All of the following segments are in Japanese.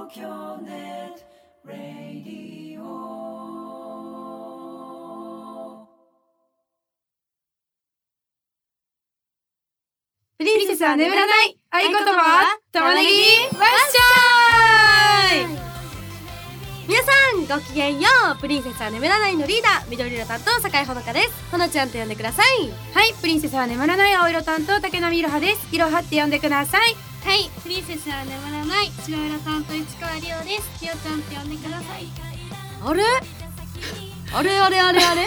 京ネットラディオ。 プリンセスは眠らない。合言葉は玉ねぎわっしょーい。皆さんごきげんよう。プリンセスは眠らないのリーダー、緑色担当酒井ほのかです。ほのちゃんと呼んでください。 はい、プリンセスは眠らない青色担当竹波いろはです。いろはって呼んでください。 はい、プリンセスは眠らない白色担当市川りおです。りおちゃんって呼んでください。 あれあれあれあれあれあれ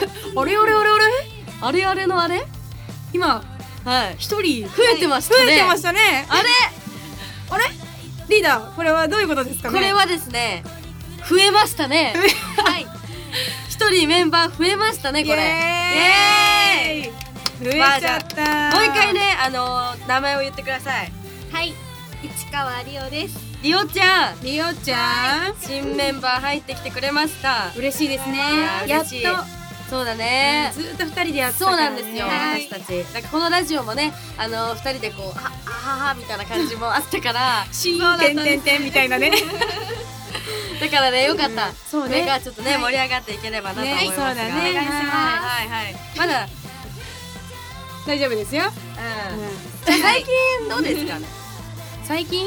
のあれ今はい一人増えてましたね。 増えてましたね。 あれリーダー、これはどういうことですかね。 これはですね、増えましたね。はい、一人メンバー増えましたね。これイエーイ増えちゃった、 もう一回ね、名前を言ってください。 はい、市川りおです。 りおちゃん、 りおちゃん、 新メンバー入ってきてくれました。 嬉しいですね。 やっと。そうだね、 ずっと二人でやってたそうからね。 なんですよ、 はい私たち。なんかこのラジオもね、二人でこうあははみたいな感じもあったからシーンてんてんてんみたいなね。 だからね、よかった。 そうね。 これがちょっとね、盛り上がっていければなと思いますが、 そうだね。 お願いします。はいはい。まだ大丈夫ですよ。 最近どうですかね。 最近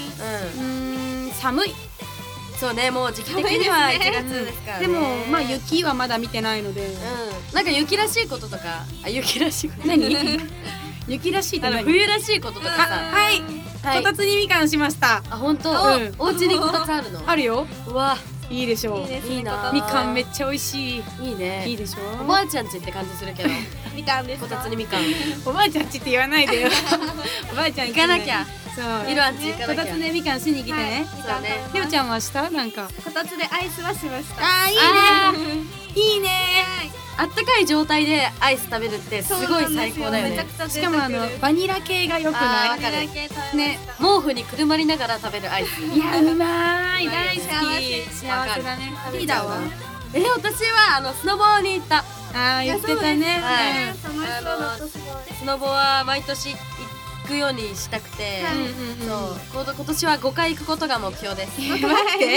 寒い。 そうね、もう時期的には1月ですからね。 でもまあ雪はまだ見てないので。 なんか雪らしいこととか、雪らしいこと何？雪らしいって何？ 冬らしいこととかさ。 はい。こたつにみかんしました。 あ、本当。お家にこたつあるの？ あるよ。 うわ、 いいでしょう。 いいな。 みかんめっちゃ美味しい。 いいね。 いいでしょ。 おばあちゃん家って感じするけど。 みかんですこたつにみかん。 おばあちゃん家って言わないでよ。おばあちゃん行かなきゃ。 そう。 いろあんち行かなきゃ。 こたつでみかんしに来てね。 そうね。 りょうちゃんはしたなんか。 こたつでアイスはしました。 あ、いいね。いいね。 あったかい状態でアイス食べるってすごい最高だよね。 しかもバニラ系が良くない？ わかる。 ね、 毛布にくるまりながら食べるアイス。 いや、うまい。大好き。 幸せだね。 リーダーは？私はスノボーに行った。 あ、言ってたね。 はい。 楽しそうだったすごい。 スノボは毎年行くようにしたくて、そう、今年は5回行くことが目標です。 待って、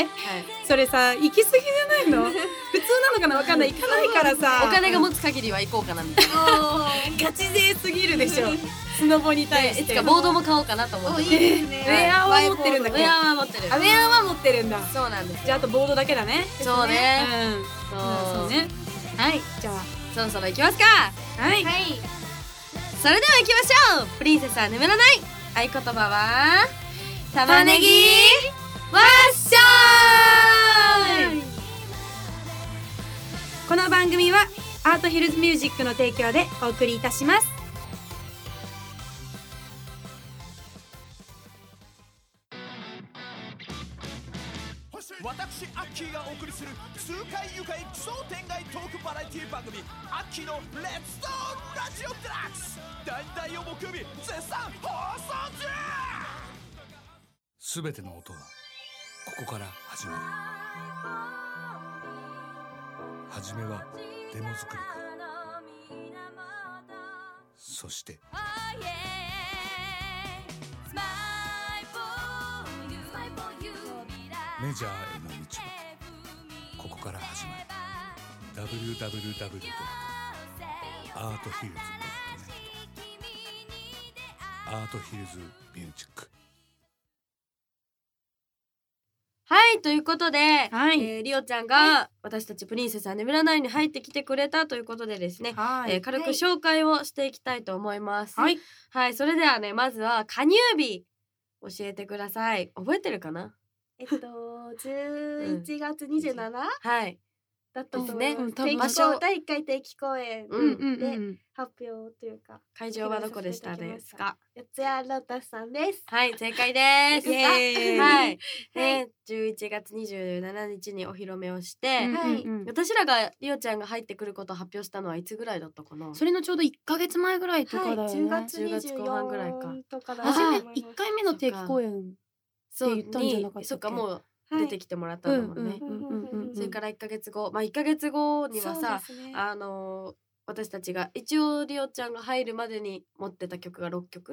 それさ、行き過ぎじゃないの？普通なのかな、わかんない。行かないからさ、 お金が持つ限りは行こうかなみたいな。 ガチ勢すぎるでしょ。スノボに対して。 いつかボードも買おうかなと思って。 ウェアは持ってるんだっけ？ ウェアは持ってる。 ウェアは持ってるんだ。 そうなんです。 じゃああとボードだけだね。 そうね。 そうね。はい、じゃあそろそろ行きますか。 はい。 それでは行きましょう。プリンセスは眠らない。合言葉は玉ねぎわっしょーい。 この番組はアートヒルズミュージックの提供でお送りいたします。 私アッキーがお送りする痛快愉快奇想天外トークバラエティ番組アッキーのレッツトーラジオデラックス、大々を木曜日絶賛放送中。すべての音はここから始まる。初めはデモ作りから、そしてメジャーへの道はここから始まる。 www.arthills.net アートヒルズミュージック。 はい、ということで、りおちゃんが私たちプリンセスは眠らないに入ってきてくれたということでですね、軽く紹介をしていきたいと思います。はい、それではね、まずは加入日教えてください。覚えてるかな ？11月 27？ はいだったと思います。 第 1回定期公演で発表というか、 会場はどこでしたですか？ 四谷ロータスさんです。 はい、正解です。はい。11月27日にお披露目をして、私らがりおちゃんが入ってくることを発表したのはいつぐらいだったかな？ それのちょうど1ヶ月前ぐらいとかだよね。 10月後半ぐらいか。 1回目の定期公演って言ったんじゃなかったっけ？ そっか、もう出てきてもらったんだもんね。それから1ヶ月後、1ヶ月後にはさ、私たちが一応りおちゃんが入るまでに持ってた曲が6曲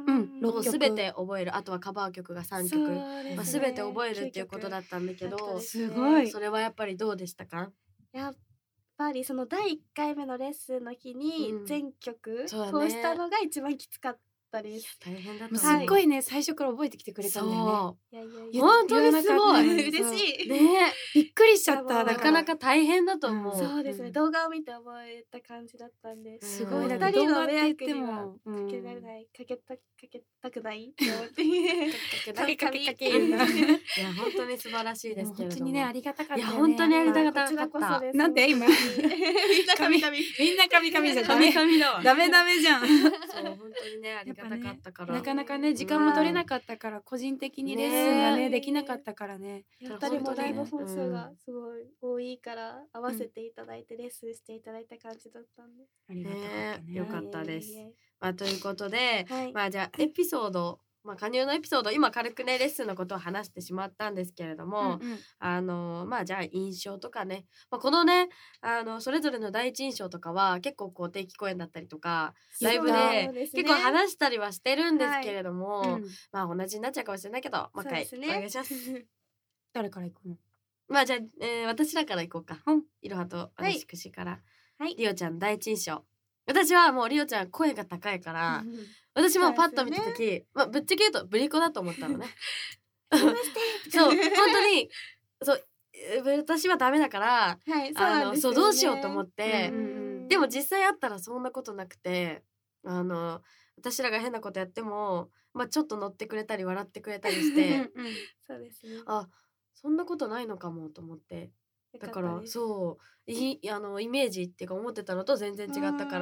6曲すべて覚える、あとはカバー曲が3曲、まあ、すべて覚えるっていうことだったんだけど、 すごい。 それはやっぱりどうでしたか？ やっぱりその第1回目のレッスンの日に全曲通そうだねしたのが一番きつかったです。 大変だったもうすっごいね、最初から覚えてきてくれたんだよね。 いや本当にすごい嬉しい。 ね。 びっくりしちゃった。 なかなか大変だと思う。 そうですね、動画を見て覚えた感じだったんで、 すごい。 2人の迷惑にはかけられない、かけたくないって思ってかけいや本当に素晴らしいですけれども、 本当にね、ありがたかったね。 いや本当にありがたかった。 なんで今みんな神々じゃダメだわ。ダメじゃん。 そう本当にね、ありがたかったから、 なかなかね時間も取れなかったから、個人的にレッスンがねできなかったからね。 2人もライブ本数がすごい多いから合わせていただいてレッスンしていただいた感じだったんで、 ありがたかったね。 よかったです。まあということで、まあじゃあエピソード、まあ加入のエピソード、今軽くねレッスンのことを話してしまったんですけれども、まあじゃあ印象とかね、まあ、このねそれぞれの第一印象とかは結構こう定期公演だったりとかライブで結構話したりはしてるんですけれども、まあ同じになっちゃうかもしれないけど、もう一回お願いします。 誰から行くの？ まあじゃあ、私らから行こうか。いろはと私くしから。りおちゃん第一印象。私はもうりおちゃん声が高いから、私もパッと見た時、まあぶっちゃけ言うとブリコだと思ったのね。そう本当にそう私はダメだから、そうどうしようと思って、でも実際あったらそんなことなくて、私らが変なことやっても、まあちょっと乗ってくれたり笑ってくれたりして、 そうですね。 あ、そんなことないのかもと思って。だからそうイメージっていうか思ってたのと全然違ったから、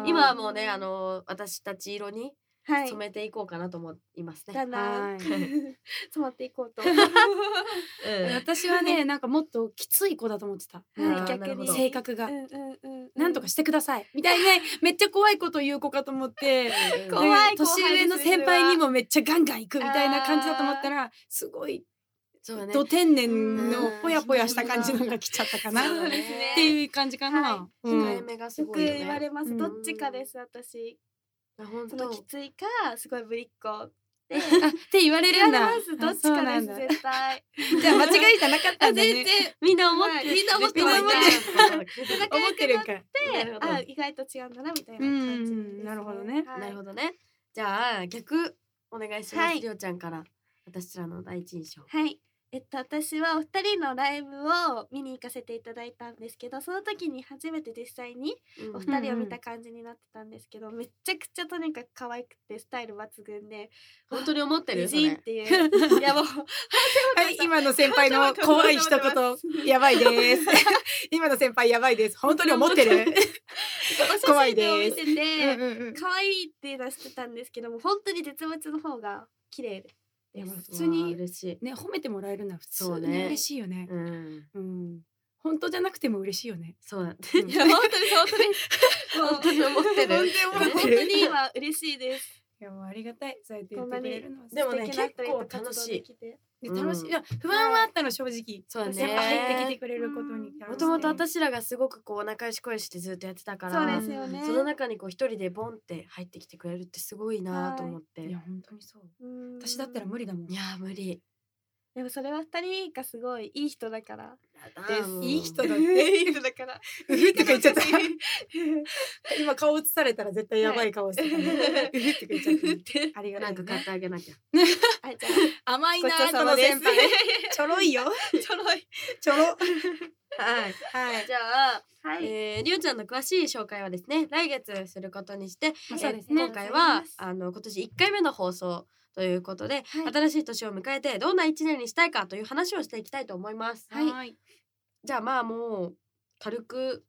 今はもうね私たち色に染めていこうかなと思いますね。 だな染まっていこうと。 私はねなんかもっときつい子だと思ってた。逆に性格がなんとかしてくださいみたいなめっちゃ怖いこと言う子かと思って、年上の先輩にもめっちゃガンガン行くみたいな感じだと思ったら、すごいど天然のぽやぽやした感じのが来ちゃったかなっていう感じかな。 控えめがすごいよね。 よく言われます。どっちかです私。そのきついかすごいぶりっ子って言われるんだ。 どっちかです絶対。 じゃあ間違いじゃなかったんだね。 全然みんな思ってるか。 あ、意外と違うんだなみたいな感じ。 なるほどね。 なるほどね。じゃあ逆お願いします。りょうちゃんから私らの第一印象。 はい。私はお二人のライブを見に行かせていただいたんですけど、その時に初めて実際にお二人を見た感じになってたんですけど、めちゃくちゃとにかく可愛くてスタイル抜群で、 本当に思ってるそれっていう。いやもうはい、今の先輩の怖い一言やばいです。今の先輩やばいです。本当に思ってる。 怖いです。お写真を見てて可愛いっていうのはしてたんですけども、本当に実物の方が綺麗で。 普通にね褒めてもらえるのは普通に嬉しいよね。本当じゃなくても嬉しいよね。 そうだ。 いや本当に思ってる。 本当に今嬉しいです。 いやもうありがたい。そうやって言ってくれるのは。 でもね結構楽しい。 楽しい。いや不安はあったの正直。そうね。入ってきてくれることに。 もともと私らがすごくこう仲良し恋してずっとやってたから。 そうですよね。 その中にこう一人でボンって入ってきてくれるってすごいなと思って。 いや本当にそう。私だったら無理だもん。 いや無理。 でもそれは二人がすごいいい人だからです。いい人だって。 いい人だから。 うふって言っちゃった。今顔映されたら絶対やばい顔してたね。うふって言っちゃった。ありがとう。 なんか買ってあげなきゃ。 甘いなこの先輩。ちょろいよ。 ちょろい。 ちょろ。 はいはい。じゃありおちゃんの詳しい紹介はですね来月することにして、今回は今年1回目の放送ということで、新しい年を迎えてどんな1年にしたいかという話をしていきたいと思います。 はい。 じゃあまあもう軽く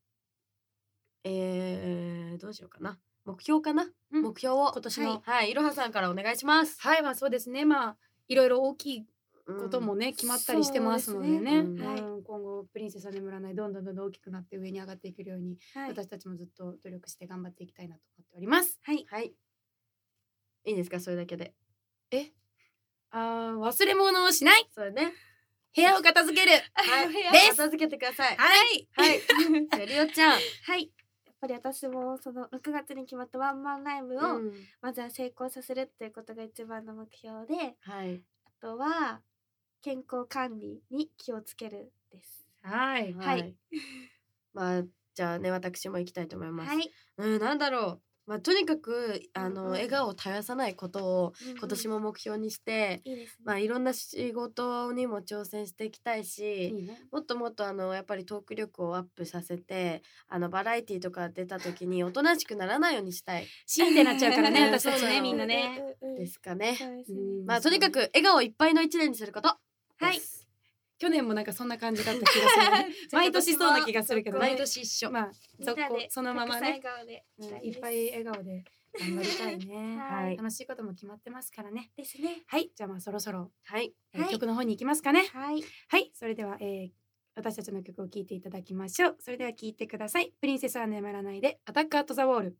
どうしようかな。目標かな。目標を今年のいろはさんからお願いします。 はい、まあそうですね。まあいろいろ大きいこともね決まったりしてますのでね。今後プリンセスは眠らないどんどん大きくなって上に上がっていけるように私たちもずっと努力して頑張っていきたいなと思っております。 はいはい。いいですかそれだけで。 忘れ物をしない。 そうね。 部屋を片付ける。 はい。片付けてください。 はい。 はい。じゃありおちゃん。 はい。 ぱり私もその6月に決まったワンマンライブをまずは成功させるっていうことが一番の目標で、 はい、 あとは健康管理に気をつけるです。 はい、 はい、 まあじゃあね私も行きたいと思います。 はい、 なんだろう。まあ、とにかく笑顔を絶やさないことを今年も目標にして、 いいですね。 まあ、いろんな仕事にも挑戦していきたいし、 いいね、 もっともっとやっぱりトーク力をアップさせてバラエティとか出た時におとなしくならないようにしたい。 シーンってなっちゃうからね私たちそうなのねみんなね。 ですかね。 そうですね。 まあとにかく笑顔いっぱいの一年にすること。 はい。 去年もなんかそんな感じだった気がする、ね、毎年そうな気がするけど、ね、 毎年一緒。 まあそのままね、いっぱい笑顔で頑張りたいね。はい、楽しいことも決まってますからね。 ですね。 はい、じゃあまあそろそろ、 はい曲の方に行きますかね。 はい、 はい、それでは、私たちの曲を聴いていただきましょう。それでは聴いてください。プリンセスは眠らないでアタックアットザウォール。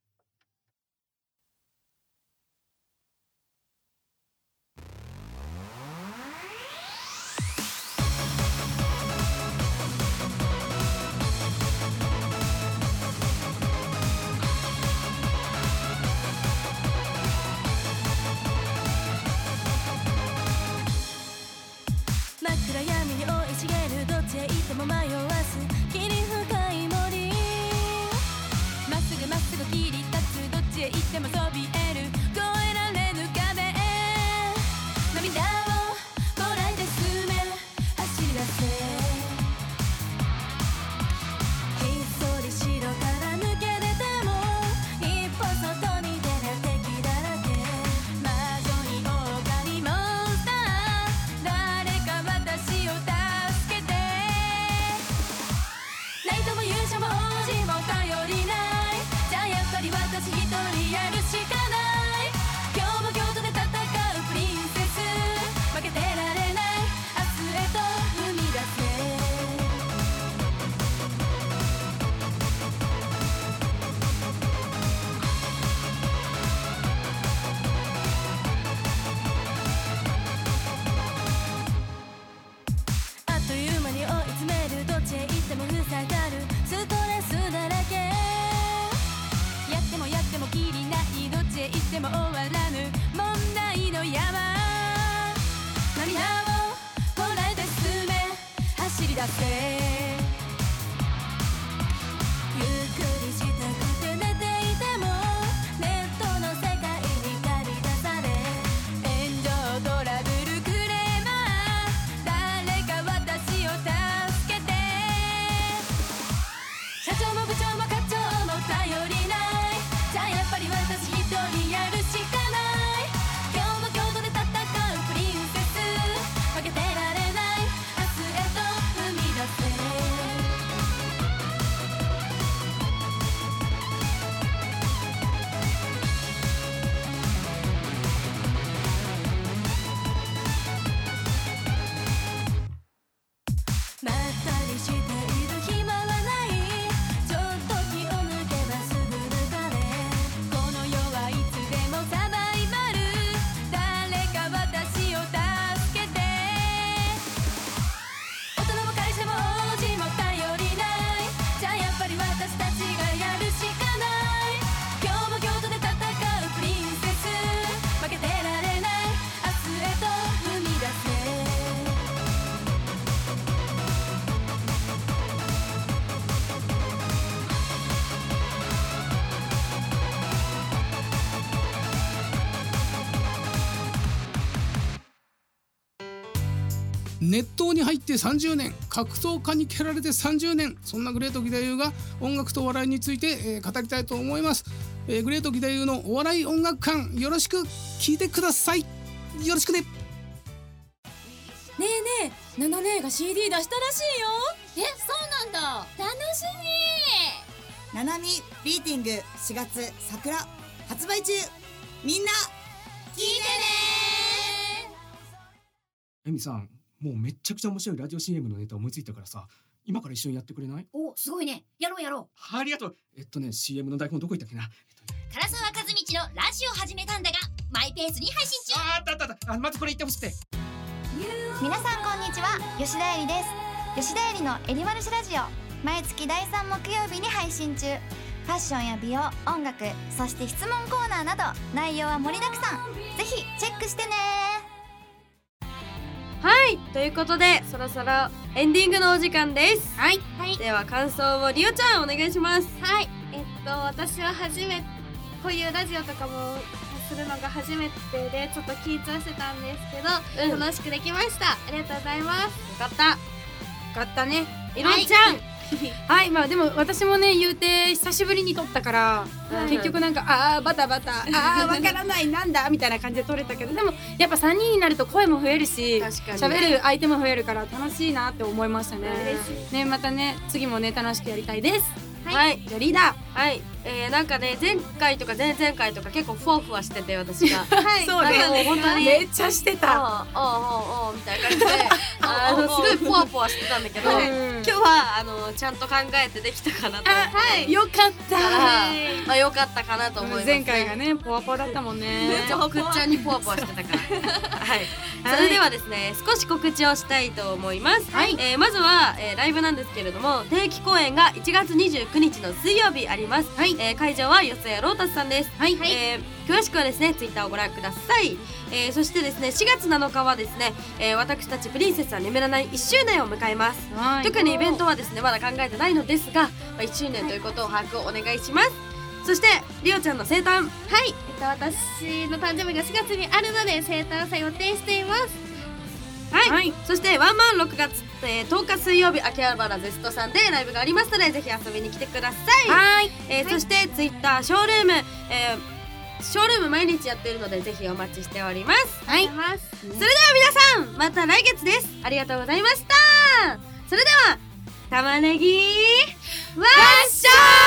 迷わす霧深い森、まっすぐまっすぐ切り立つ、どっちへ行ってもそびえる越えられぬ壁、涙をこらえて進め走り出せ、ひっそり城から抜け出ても一歩外に出る敵だらけ、魔女に狼モンスター、誰か私を助けて、ナイトも勇者も王子も頼りない、じゃあやっぱり私一人やるしかない、今日も京都で戦うプリンセス、負けてられない、明日へと踏み出せ、あっという間に追い詰める、どっちへ行っても塞がるストレスだらけ、やってもやってもきりない、どっちへ行っても終わらぬ問題の山、涙をこらえて進め走り出せ、ゆっくりしたくて寝ていてもネットの世界に駆り出され、炎上トラブルクレーマー、誰か私を助けて、社長も部長も課長も頼りない、じゃあやっぱり私一人やるしかない、今日も京都で戦うプリンセス、負けてられない、明日へと踏み出せ、まったりしている暇はない、ちょっと気を抜けばすぐ抜かれ、この世はいつでもサバイバル、誰か私を助けて、大人も会社も王子も頼りない、じゃあやっぱり私たちがやるしかない、今日も京都で戦うプリンセス、負けてられない、明日へと踏み出せ、 熱湯に入って30年、格闘家に蹴られて30年、そんなグレート義太夫が音楽とお笑いについて、語りたいと思います。グレート義太夫のお笑い音楽館、よろしく聞いてください。よろしくね。 ねえねえ、ナナ姉が CD 出したらしいよ。そうなんだ、楽しみ。 ナナミビーティング4月桜発売中、みんな聞いてね。 エミさん、もうめっちゃくちゃ面白いラジオ CM のネタ思いついたからさ、今から一緒にやってくれない？ お、すごいね、やろうやろう。 ありがとう。CM の台本どこ行ったっけな。 唐沢和道のラジオ始めたんだがマイペースに配信中。 あったまずこれ言ってほしくて。 皆さんこんにちは、吉田絵里です。吉田絵里のエリマルシラジオ、毎月第3木曜日に配信中。 ファッションや美容、音楽、そして質問コーナーなど内容は盛りだくさん。ぜひチェックしてね。 はい、ということでそろそろエンディングのお時間です。 はい、 では感想をリオちゃんお願いします。 はい、私はこういうラジオとかもするのが初めてでちょっと緊張してたんですけど、楽しくできました。ありがとうございます。よかったね。 いろちゃん、 はい、まあでも私もね言うて久しぶりに撮ったから、結局なんかバタバタわからないなんだみたいな感じで撮れたけど、でもやっぱ3人になると声も増えるし喋る相手も増えるから楽しいなって思いましたね。ね、またね次もね楽しくやりたいです。 はい、 じゃあリーダー。 はい、なんかね前回とか前々回とか結構ふわふわしてて私がはいそうね、 もう本当にめっちゃしてたみたいな感じですごいふわふわしてたんだけど、今日はちゃんと考えてできたかなと。 よかったよかったかなと思います。 前回がねポワポワだったもんね。 めっちゃくっちゃにポワポワしてたからはい、それではですね少し告知をしたいと思います。まずはライブなんですけれども、定期公演が1月29日の水曜日あります。会場は四谷ロータスさんです。詳しくはですねツイッターをご覧ください。そしてですね4月7日はですね、私たちプリンセスは眠らない1周年を迎えます。特にイベントはですねまだ考えてないのですが、1周年ということを把握をお願いします。そしてリオちゃんの生誕、 はい、私の誕生日が4月にあるので生誕祭予定しています。 はい、そしてワンマン6月、10日水曜日秋葉原ゼストさんでライブがありますのでぜひ遊びに来てください。そしてツイッターショールーム毎日やってるのでぜひお待ちしております。それでは皆さんまた来月です。ありがとうございました。それでは玉ねぎワッショー